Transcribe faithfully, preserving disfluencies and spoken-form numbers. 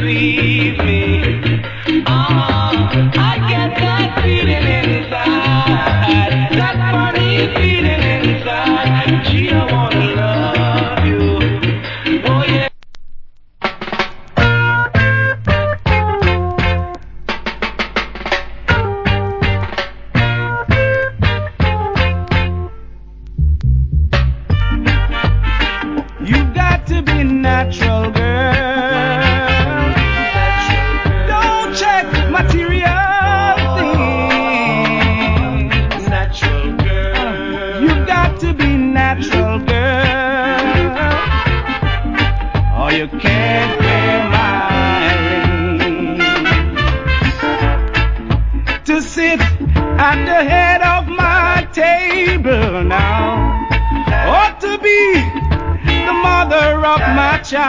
leave me. Oh, I get that feeling inside, that funny feeling inside. Gee, I wanna love you. Oh yeah. You got to be natural, girl. Don't check material things. Natural girl. You got to be natural, girl. Or you can't wear my ring. To sit at the head of my table now, or to be the mother of my child.